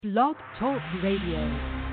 Blog Talk Radio.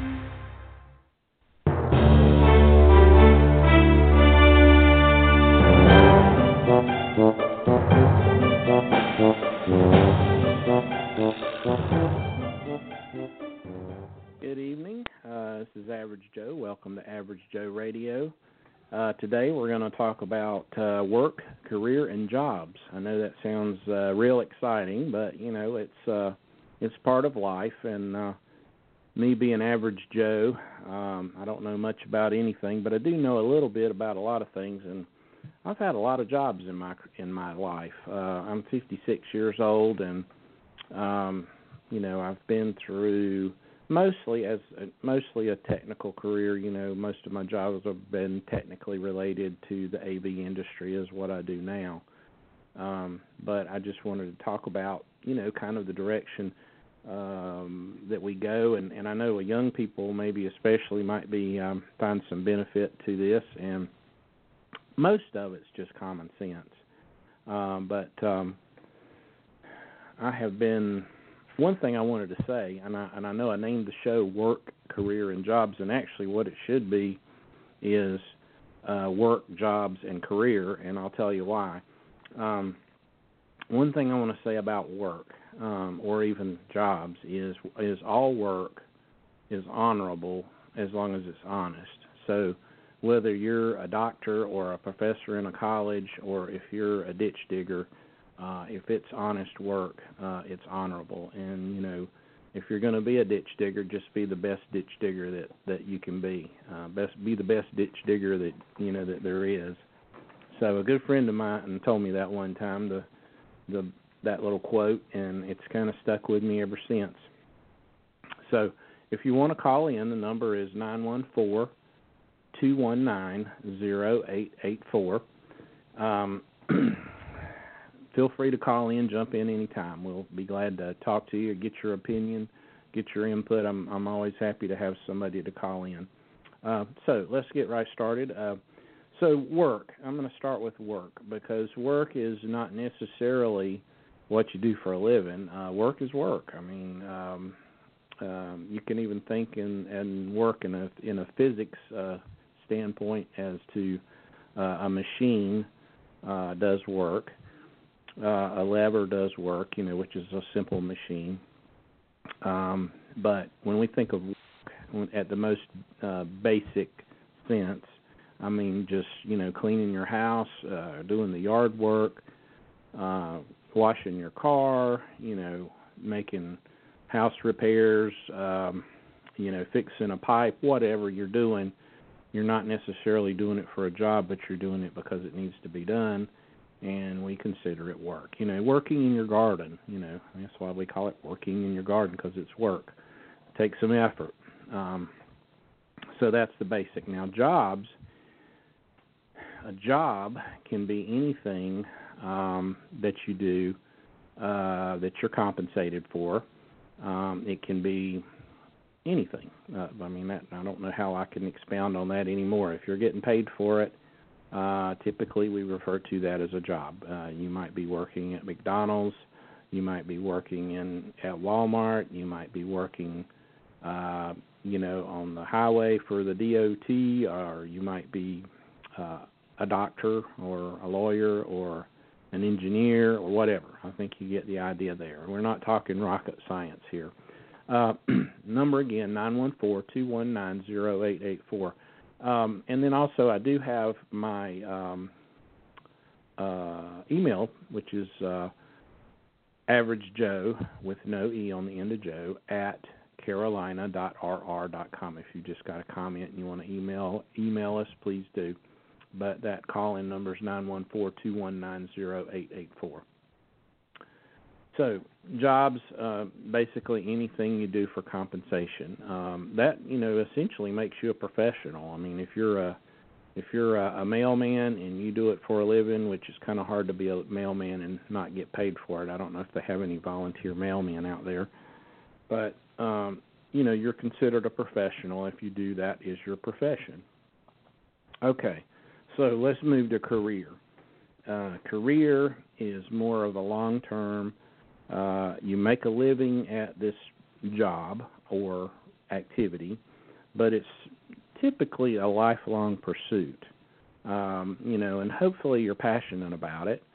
Good evening. This is Average Joe. Welcome to Average Joe Radio. Today we're going to talk about work, career, and jobs. I know that sounds real exciting, but you know it's part of life. And me being Average Joe, I don't know much about anything, but I do know a little bit about a lot of things. And I've had a lot of jobs in my life. I'm 56 years old, and you know I've been through mostly a technical career. You know, most of my jobs have been technically related to the AV industry, is what I do now. But I just wanted to talk about, you know, kind of the direction that we go, and I know young people maybe especially might be find some benefit to this, and most of it's just common sense. But I have been. One thing I wanted to say, and I know I named the show Work, Career, and Jobs, and actually what it should be is Work, Jobs, and Career, and I'll tell you why. One thing I want to say about work, or even jobs, is all work is honorable as long as it's honest. So whether you're a doctor or a professor in a college, or if you're a ditch digger, if it's honest work, it's honorable. And, you know, if you're going to be a ditch digger, just be the best ditch digger that you can be. Be the best ditch digger that, you know, that there is. So a good friend of mine told me that one time, that little quote, and it's kind of stuck with me ever since. So if you want to call in, the number is 914-219-0884. Feel free to call in, jump in anytime. We'll be glad to talk to you, get your opinion, get your input. I'm always happy to have somebody to call in. So let's get right started. So work. I'm going to start with work, because work is not necessarily what you do for a living. Work is work. I mean, you can even think and work in a physics standpoint as to a machine does work. A lever does work, you know, which is a simple machine. But when we think of work at the most basic sense, I mean, just, you know, cleaning your house, doing the yard work, washing your car, you know, making house repairs, you know, fixing a pipe, whatever you're doing, you're not necessarily doing it for a job, but you're doing it because it needs to be done. And we consider it work. You know, working in your garden, you know, that's why we call it working in your garden, because it's work. It takes some effort. So that's the basic. Now, jobs, a job can be anything that you do that you're compensated for. It can be anything. I mean, I don't know how I can expound on that anymore. If you're getting paid for it, typically we refer to that as a job. You might be working at McDonald's, you might be working at Walmart, you might be working, you know, on the highway for the DOT, or you might be a doctor or a lawyer or an engineer or whatever. I think you get the idea there. We're not talking rocket science here. Number again, 914-219-0884. And then also I do have my email, which is averagejoe, with no E on the end of Joe, at carolina.rr.com. If you just got a comment and you want to email us, please do. But that call-in number is 914-219-0884. So jobs, basically anything you do for compensation. That, you know, essentially makes you a professional. I mean, if you're a mailman and you do it for a living, which is kind of hard to be a mailman and not get paid for it. I don't know if they have any volunteer mailmen out there, but you know, you're considered a professional if you do that is your profession. Okay, so let's move to career. Career is more of a long-term. You make a living at this job or activity, but it's typically a lifelong pursuit, and hopefully you're passionate about it.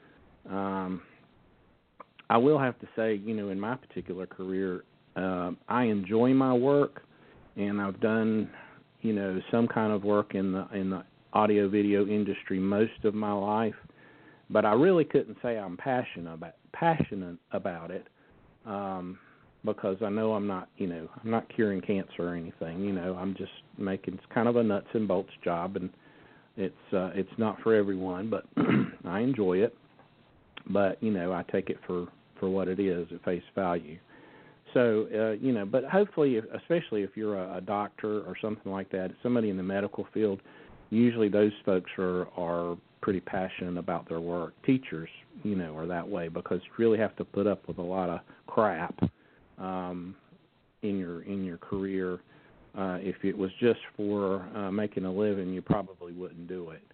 I will have to say, in my particular career, I enjoy my work, and I've done, some kind of work in the audio-video industry most of my life, but I really couldn't say I'm passionate about it, because I know I'm not curing cancer or anything. I'm just making kind of a nuts and bolts job, and it's not for everyone, but I enjoy it. But I take it for what it is at face value. So but hopefully, especially if you're a doctor or something like that, somebody in the medical field, usually those folks are pretty passionate about their work. Teachers, are that way because you really have to put up with a lot of crap in your career. If it was just for making a living, you probably wouldn't do it.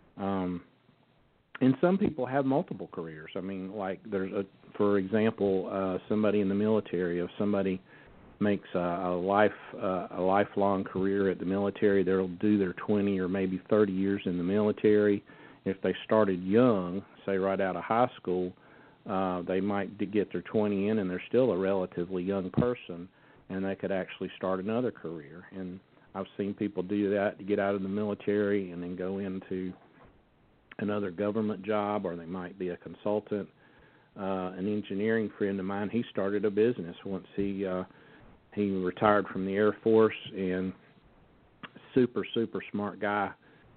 And some people have multiple careers. I mean, like for example, somebody in the military. If somebody makes a lifelong career at the military, they'll do their 20 or maybe 30 years in the military. If they started young, say right out of high school, they might get their 20 in, and they're still a relatively young person, and they could actually start another career. And I've seen people do that to get out of the military and then go into another government job, or they might be a consultant. An engineering friend of mine, he started a business once he retired from the Air Force, and super smart guy.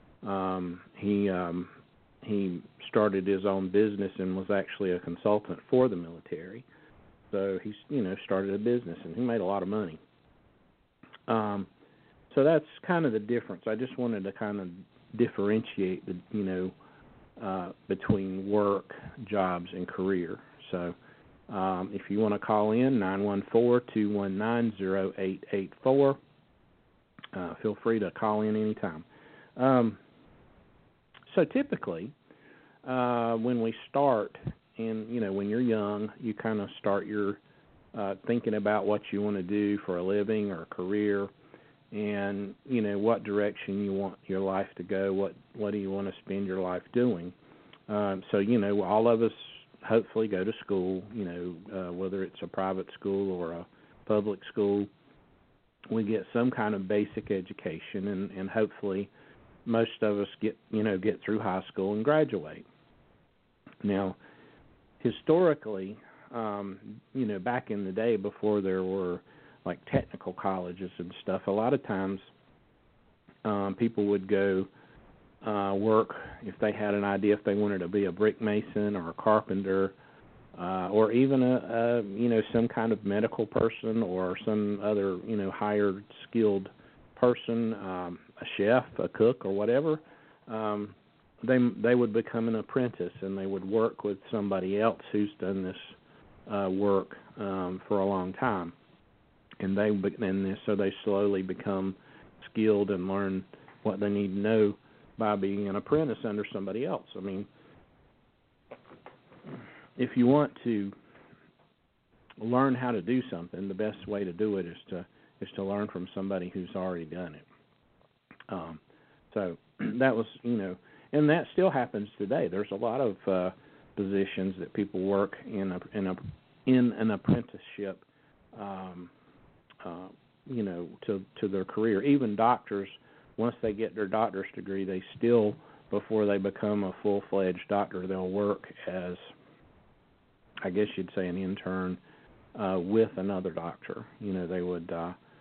He started his own business and was actually a consultant for the military. So he started a business, and he made a lot of money. So that's kind of the difference. I just wanted to kind of differentiate the between work, jobs, and career. So if you want to call in, 914-219-0884. Feel free to call in anytime. So typically, when we start, and when you're young, you kind of start your thinking about what you want to do for a living or a career, and what direction you want your life to go. What do you want to spend your life doing? So all of us hopefully go to school. Whether it's a private school or a public school, we get some kind of basic education, and hopefully most of us get through high school and graduate. Now, historically, back in the day before there were like technical colleges and stuff, a lot of times people would go work if they had an idea, if they wanted to be a brick mason or a carpenter, or even a some kind of medical person or some other higher skilled person, a chef, a cook, or whatever. They would become an apprentice, and they would work with somebody else who's done this work for a long time, and so they slowly become skilled and learn what they need to know by being an apprentice under somebody else. I mean, if you want to learn how to do something, the best way to do it is to learn from somebody who's already done it. So that was, and that still happens today. There's a lot of positions that people work in an apprenticeship, to their career. Even doctors, once they get their doctor's degree, they still, before they become a full-fledged doctor, they'll work as, I guess you'd say, an intern with another doctor. They would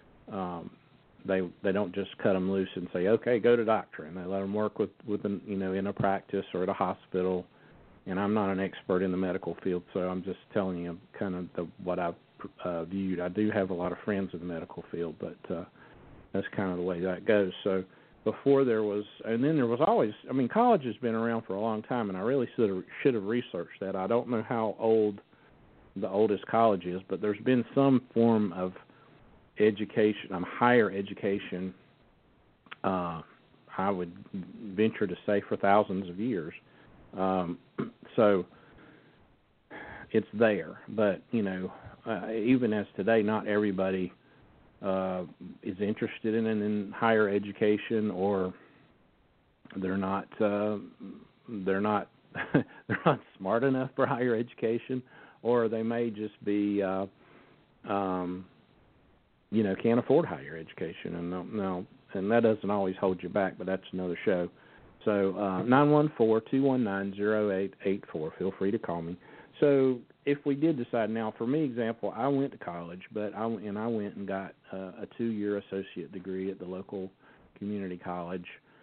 they don't just cut them loose and say, okay, go to doctor, and they let them work with in a practice or at a hospital. And I'm not an expert in the medical field, so I'm just telling you kind of what I've viewed. I do have a lot of friends in the medical field, but that's kind of the way that goes. So before there was, and then there was always, college has been around for a long time, and I really should have researched that. I don't know how old the oldest college is, but there's been some form of education, higher education, I would venture to say for thousands of years. So it's there, but even as today, not everybody is interested in higher education, or they're not they're not smart enough for higher education, or they may just be can't afford higher education, and that doesn't always hold you back, but that's another show. So 914-219-0884. Feel free to call me. So if we did decide, now for me, example, I went to college, but I went and got a 2-year associate degree at the local community college.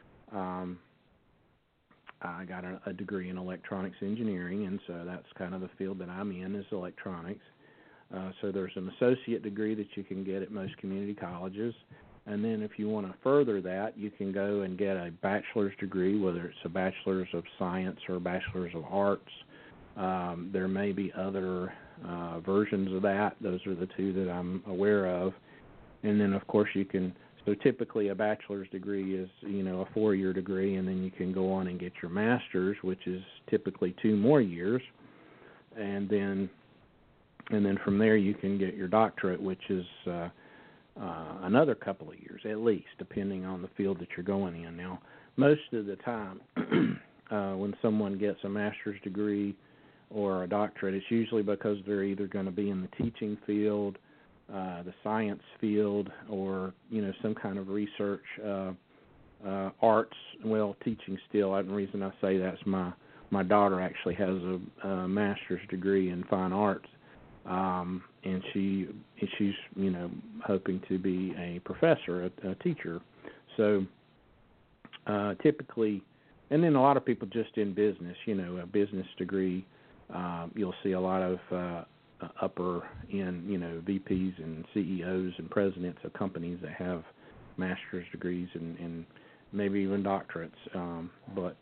I got a degree in electronics engineering, and so that's kind of the field that I'm in, is electronics. So there's an associate degree that you can get at most community colleges. And then if you want to further that, you can go and get a bachelor's degree, whether it's a bachelor's of science or a bachelor's of arts. There may be other versions of that. Those are the two that I'm aware of. And then, of course, you can, so typically a bachelor's degree is, a 4-year degree, and then you can go on and get your master's, which is typically 2 more years. And then from there you can get your doctorate, which is another couple of years at least, depending on the field that you're going in. Now, most of the time when someone gets a master's degree or a doctorate, it's usually because they're either going to be in the teaching field, the science field, or some kind of research, arts. Well, teaching still. The reason I say that's my daughter actually has a master's degree in fine arts. And she's hoping to be a professor, a teacher. So typically, and then a lot of people just in business, a business degree. You'll see a lot of upper end, VPs and CEOs and presidents of companies that have master's degrees and maybe even doctorates. But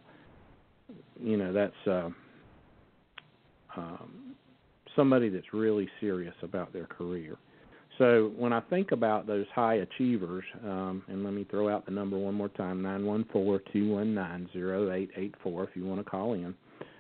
that's somebody that's really serious about their career. So when I think about those high achievers, and let me throw out the number one more time, 914-219-0884 if you want to call in.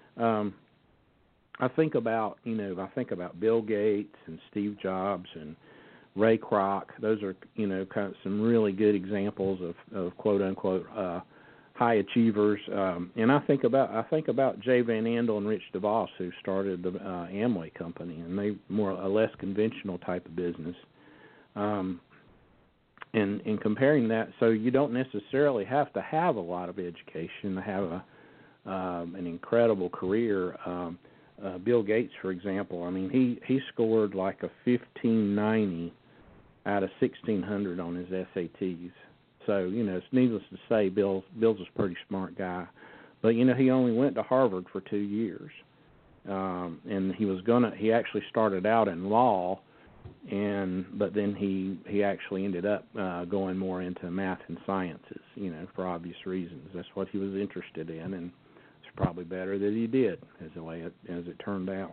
I think about Bill Gates and Steve Jobs and Ray Kroc. Those are, kind of some really good examples of quote unquote high achievers. And I think about Jay Van Andel and Rich DeVos, who started the Amway company, and they more a less conventional type of business. And in comparing that, so you don't necessarily have to have a lot of education to have an incredible career. Bill Gates, for example, he scored like a 1590 out of 1600 on his SATs. So, it's needless to say, Bill's a pretty smart guy. But, he only went to Harvard for 2 years. And he actually started out in law, but then he actually ended up going more into math and sciences, for obvious reasons. That's what he was interested in, and it's probably better that he did, as it turned out.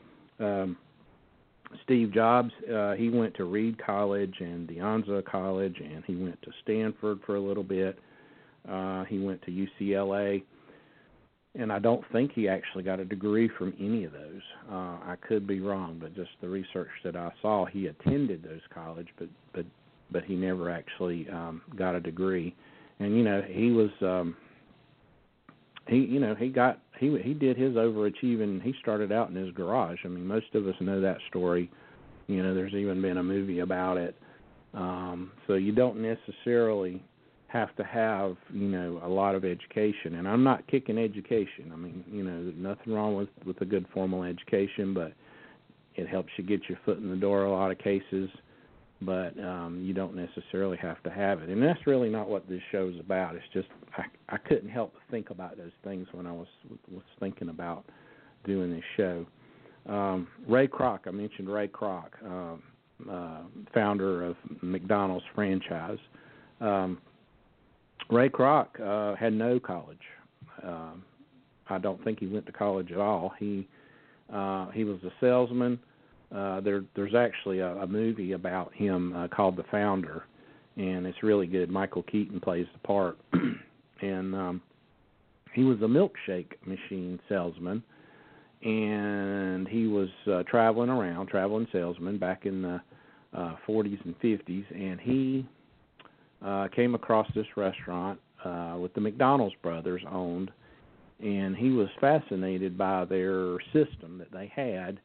Steve Jobs, he went to Reed College and De Anza College, and he went to Stanford for a little bit. He went to UCLA, and I don't think he actually got a degree from any of those. I could be wrong, but just the research that I saw, he attended those colleges, but he never actually got a degree. And he was he did his overachieving. He started out in his garage. Most of us know that story. There's even been a movie about it. So you don't necessarily have to have, a lot of education. And I'm not kicking education. There's nothing wrong with a good formal education, but it helps you get your foot in the door a lot of cases. But you don't necessarily have to have it. And that's really not what this show is about. It's just I couldn't help but think about those things when I was thinking about doing this show. Ray Kroc, I mentioned Ray Kroc, founder of McDonald's franchise. Ray Kroc had no college. I don't think he went to college at all. He was a salesman. There's actually a movie about him called The Founder, and it's really good. Michael Keaton plays the part. And he was a milkshake machine salesman, and he was traveling salesman back in the 40s and 50s, and he came across this restaurant with the McDonald's brothers owned, and he was fascinated by their system that they had,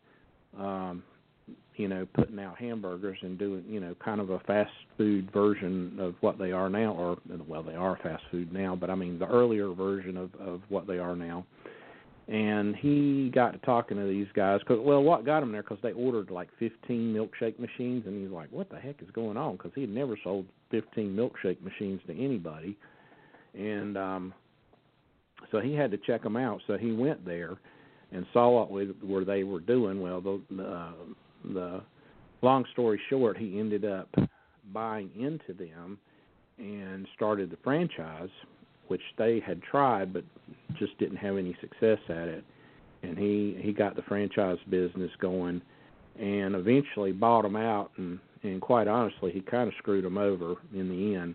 putting out hamburgers and doing, kind of a fast food version of what they are now, or, well, they are fast food now, but I mean the earlier version of what they are now. And he got to talking to these guys, what got him there, because they ordered like 15 milkshake machines, and he's like, what the heck is going on? Because he had never sold 15 milkshake machines to anybody. And so he had to check them out. So he went there and saw what they were doing. Well, the long story short, he ended up buying into them and started the franchise, which they had tried but just didn't have any success at it. And he got the franchise business going and eventually bought them out, and quite honestly, he kind of screwed them over in the end.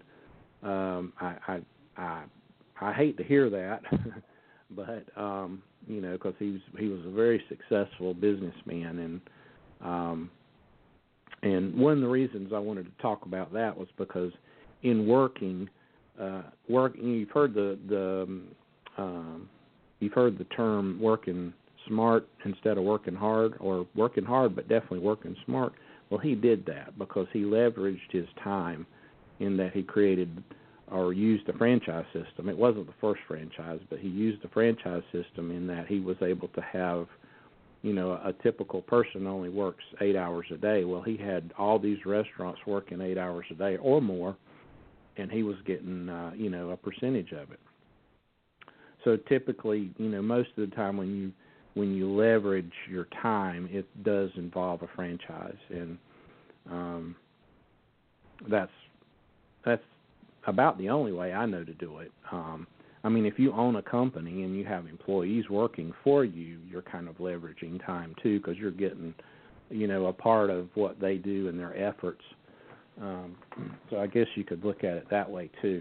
I hate to hear that, but because he was a very successful businessman, and one of the reasons I wanted to talk about that was because in working, you've heard the term working smart instead of working hard, or working hard but definitely working smart. Well, he did that because he leveraged his time in that he created or used the franchise system. It wasn't the first franchise, but he used the franchise system in that he was able to have, a typical person only works 8 hours a day. Well, he had all these restaurants working 8 hours a day or more, and he was getting, a percentage of it. So typically, most of the time when you leverage your time, it does involve a franchise, and that's about the only way I know to do it. If you own a company and you have employees working for you, you're kind of leveraging time too, because you're getting, a part of what they do and their efforts. So I guess you could look at it that way too.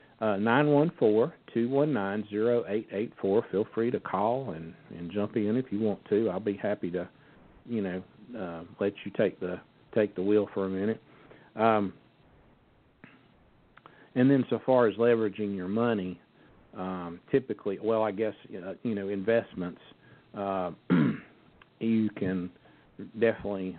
914-219-0884. Feel free to call and jump in if you want to. I'll be happy to, let you take the wheel for a minute. And then so far as leveraging your money, typically, well, I guess, investments, you can definitely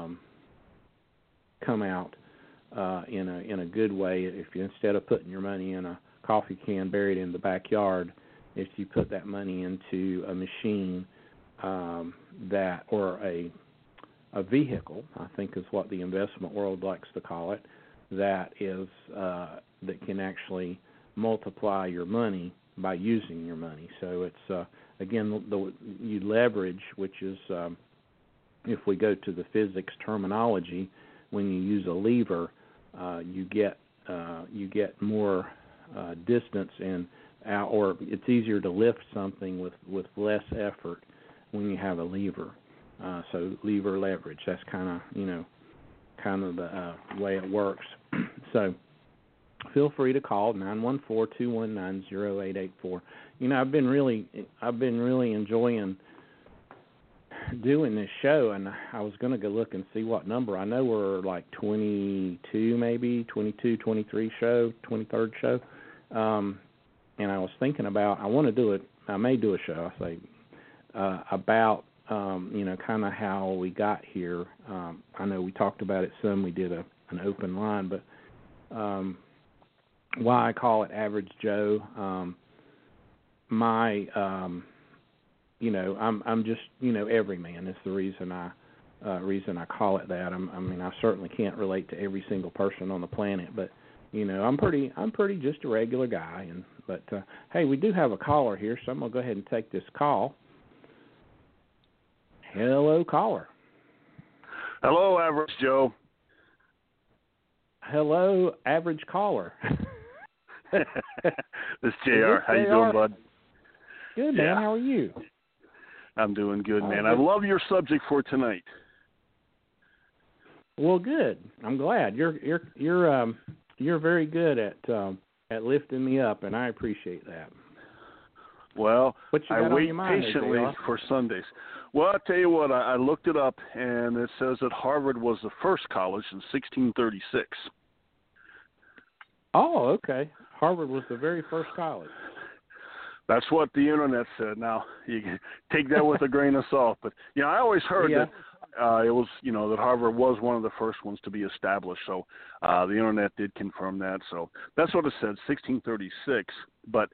come out in a good way if you, instead of putting your money in a coffee can buried in the backyard, if you put that money into a machine that, or a vehicle, I think is what the investment world likes to call it, that is that can actually multiply your money by using your money. So it's again, you leverage, which is if we go to the physics terminology, when you use a lever, you get more distance, and or it's easier to lift something with less effort when you have a lever. So lever leverage. That's kind of the way it works. So feel free to call 914-219-0884. I've been really enjoying doing this show, and I was going to go look and see what number. I know we're like 22, maybe 22, 23 show, 23rd show. And I was thinking about, I may do a show, I say, about, kind of how we got here. I know we talked about it some. We did an open line, but why I call it Average Joe. I'm just, everyman is the reason I call it that. I certainly can't relate to every single person on the planet, but I'm pretty just a regular guy. But hey, we do have a caller here, so I'm gonna go ahead and take this call. Hello, caller. Hello, Average Joe. Hello, average caller. This is JR. How you doing, bud? Good, man. How are you? I'm doing good, man. I love your subject for tonight. Well, good. I'm glad. You're very good at lifting me up, and I appreciate that. Well, what you got I on wait your mind patiently there, for Sundays. Well, I'll tell you what, I looked it up, and it says that Harvard was the first college in 1636. Oh, okay. Harvard was the very first college. That's what the internet said. Now, you can take that with a grain of salt. But, I always heard that it was, that Harvard was one of the first ones to be established. So the internet did confirm that. So that's what it said, 1636. But,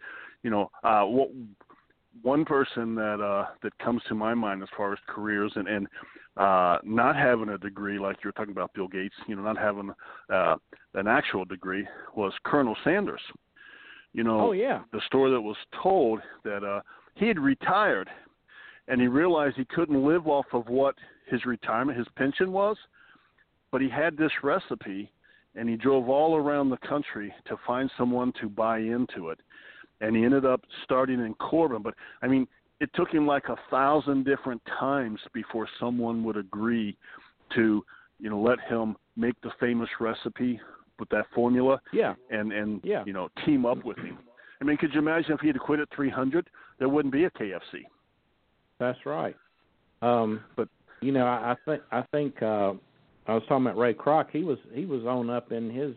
one person that comes to my mind as far as careers and not having a degree, like you're talking about Bill Gates, not having an actual degree, was Colonel Sanders. The story that was told that he had retired and he realized he couldn't live off of what his retirement, his pension was, but he had this recipe and he drove all around the country to find someone to buy into it. And he ended up starting in Corbin. But, it took him like 1,000 different times before someone would agree to, let him make the famous recipe with that formula and team up with him. Could you imagine if he had quit at 300, there wouldn't be a KFC. That's right. But I think I was talking about Ray Kroc. He was on up in his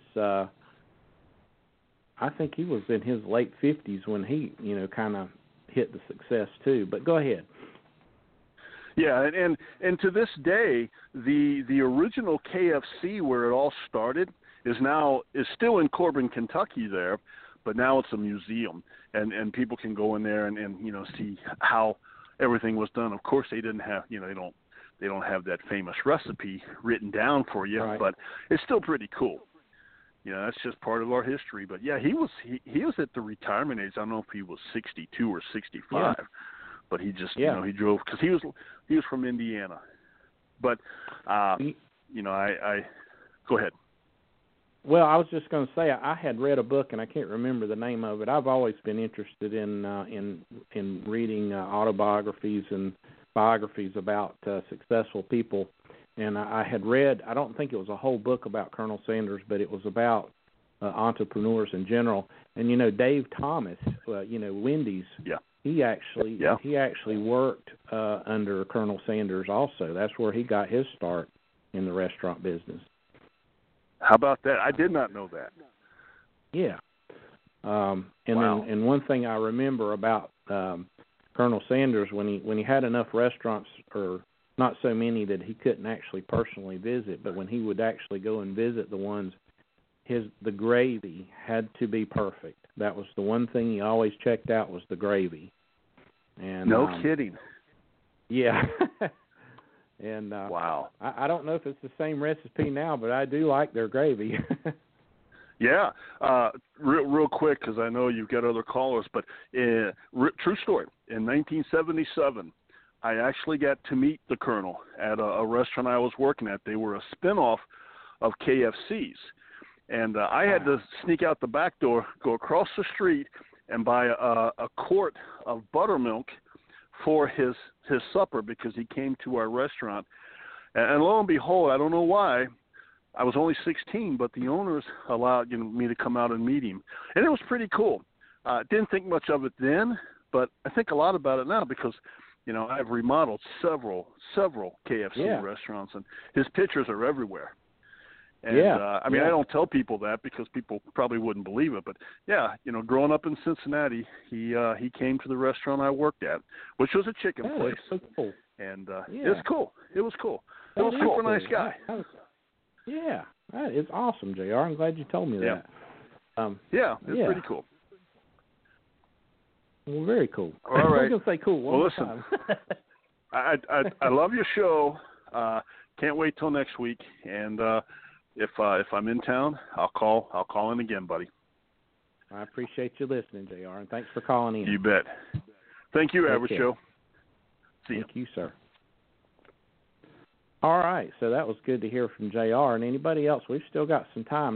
I think he was in his late 50s when he kind of hit the success too. But go ahead. Yeah, and to this day, the original KFC where it all started is still in Corbin, Kentucky there, but now it's a museum, and people can go in there and see how everything was done. Of course, they didn't have they don't have that famous recipe written down for you, right. But it's still pretty cool. That's just part of our history. But yeah, he was at the retirement age. I don't know if he was 62 or 65, but he just he drove because he was from Indiana. But I go ahead. Well, I was just going to say I had read a book and I can't remember the name of it. I've always been interested in reading autobiographies and biographies about successful people. And I had read, I don't think it was a whole book about Colonel Sanders, but it was about entrepreneurs in general. And, Dave Thomas, Wendy's, he actually worked under Colonel Sanders also. That's where he got his start in the restaurant business. How about that? I did not know that. Yeah. And one thing I remember about Colonel Sanders, when he had enough restaurants, or not so many that he couldn't actually personally visit, but when he would actually go and visit the ones, the gravy had to be perfect. That was the one thing he always checked out, was the gravy. And no kidding. Yeah. And wow. I don't know if it's the same recipe now, but I do like their gravy. Yeah. Real quick, because I know you've got other callers, but true story. In 1977, I actually got to meet the Colonel at a restaurant I was working at. They were a spinoff of KFC's. And I had to sneak out the back door, go across the street, and buy a quart of buttermilk for his supper because he came to our restaurant. And lo and behold, I don't know why, I was only 16, but the owners allowed me to come out and meet him. And it was pretty cool. Didn't think much of it then, but I think a lot about it now because, I've remodeled several KFC restaurants, and his pictures are everywhere. And, I don't tell people that because people probably wouldn't believe it. But, growing up in Cincinnati, he came to the restaurant I worked at, which was a chicken place. So cool. And it was cool. It was cool. He was a super nice guy. That is awesome, JR. I'm glad you told me that. It's pretty cool. Well, very cool. All right. I was going to say cool one more listen, time. I love your show. Can't wait till next week. And if I'm in town, I'll call in again, buddy. I appreciate you listening, JR, and thanks for calling in. You bet. Thank you, Average Joe. See you. Thank you, sir. All right, so that was good to hear from JR. And anybody else, we've still got some time,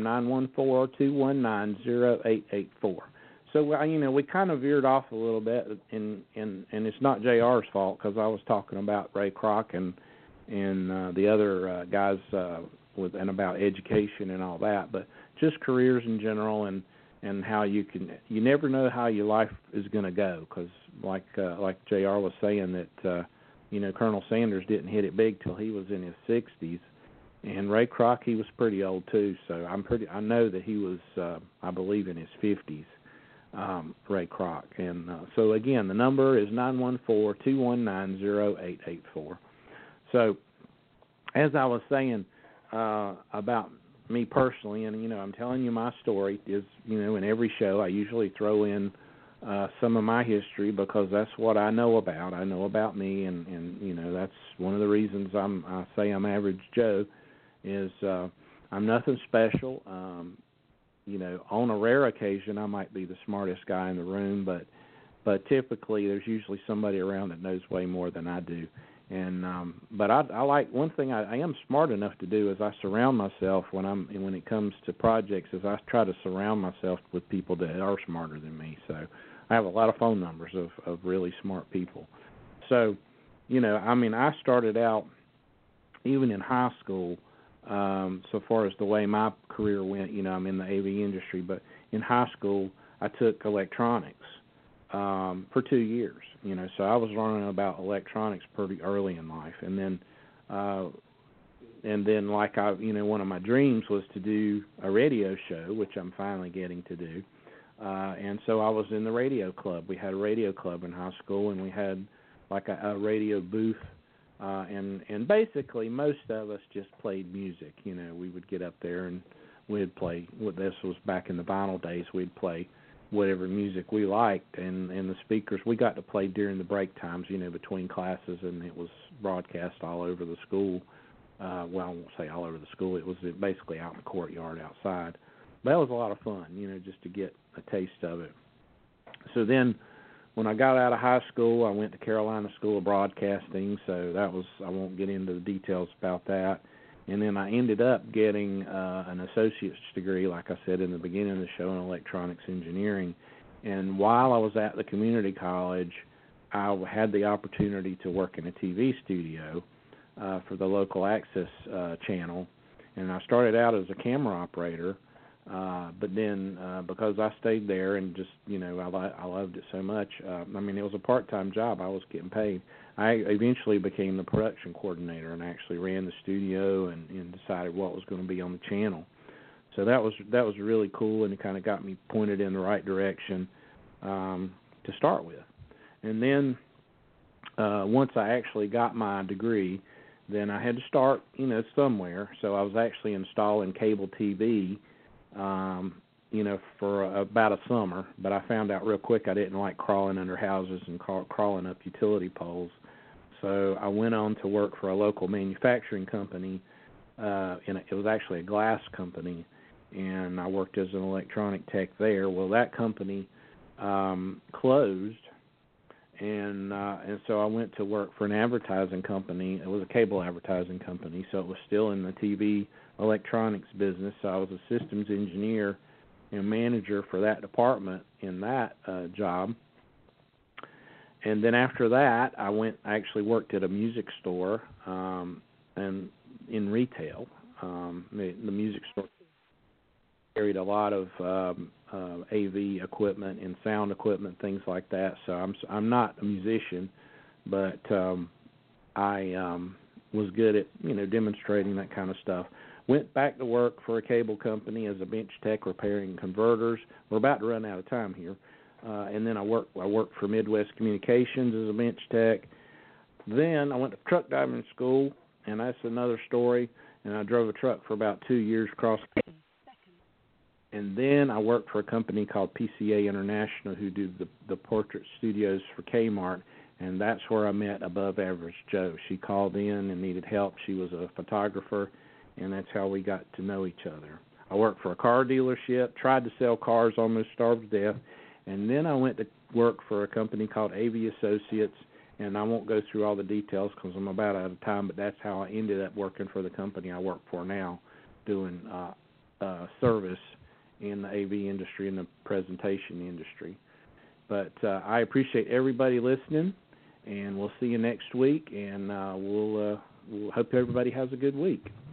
914-219-0884. So, we kind of veered off a little bit, and it's not JR's fault because I was talking about Ray Kroc and the other guys and about education and all that, but just careers in general. And and how you never know how your life is going to go, because like JR was saying that Colonel Sanders didn't hit it big till he was in his 60s, and Ray Kroc, he was pretty old too. So I know that he was I believe in his 50s, Ray Kroc. And so again, the number is 914-219-0884. So as I was saying about me personally, and I'm telling you my story, is in every show I usually throw in some of my history, because that's what I know about. I know about me, and that's one of the reasons I say I'm Average Joe, is I'm nothing special. On a rare occasion I might be the smartest guy in the room, but typically there's usually somebody around that knows way more than I do. And but I like, one thing I am smart enough to do is I surround myself when it comes to projects, is I try to surround myself with people that are smarter than me. So I have a lot of phone numbers of really smart people. So I started out even in high school, so far as the way my career went. I'm in the AV industry, but in high school I took electronics for 2 years. So I was learning about electronics pretty early in life, and then like one of my dreams was to do a radio show, which I'm finally getting to do. And so I was in the radio club. We had a radio club in high school, and we had like a radio booth, and basically most of us just played music. We would get up there and we'd play. This was back in the vinyl days. We'd play whatever music we liked, and the speakers, we got to play during the break times, between classes, and it was broadcast all over the school. Well, I won't say all over the school. It was basically out in the courtyard outside. But that was a lot of fun, just to get a taste of it. So then when I got out of high school, I went to Carolina School of Broadcasting, so that was, I won't get into the details about that. And then I ended up getting an associate's degree, like I said in the beginning of the show, in electronics engineering. And while I was at the community college, I had the opportunity to work in a TV studio for the local access channel. And I started out as a camera operator, but then because I stayed there and just, I loved it so much, it was a part-time job. I was getting paid. I eventually became the production coordinator and actually ran the studio and decided what was going to be on the channel. So that was really cool, and it kind of got me pointed in the right direction to start with. And then once I actually got my degree, then I had to start, somewhere. So I was actually installing cable TV, for about a summer. But I found out real quick I didn't like crawling under houses and crawling up utility poles. So I went on to work for a local manufacturing company, and it was actually a glass company, and I worked as an electronic tech there. Well, that company closed, and so I went to work for an advertising company. It was a cable advertising company, so it was still in the TV electronics business. So I was a systems engineer and manager for that department in that job. And then after that, I actually worked at a music store and in retail. The music store carried a lot of AV equipment and sound equipment, things like that. So I'm not a musician, but I was good at demonstrating that kind of stuff. Went back to work for a cable company as a bench tech repairing converters. We're about to run out of time here. And then I worked for Midwest Communications as a bench tech. Then I went to truck driving school, and that's another story. And I drove a truck for about 2 years across. And then I worked for a company called PCA International, who do the portrait studios for Kmart, and that's where I met Above Average Joe. She called in and needed help. She was a photographer, and that's how we got to know each other. I worked for a car dealership, tried to sell cars, almost starved to death. And then I went to work for a company called AV Associates, and I won't go through all the details because I'm about out of time, but that's how I ended up working for the company I work for now, doing service in the AV industry and the presentation industry. But I appreciate everybody listening, and we'll see you next week, and we'll hope everybody has a good week.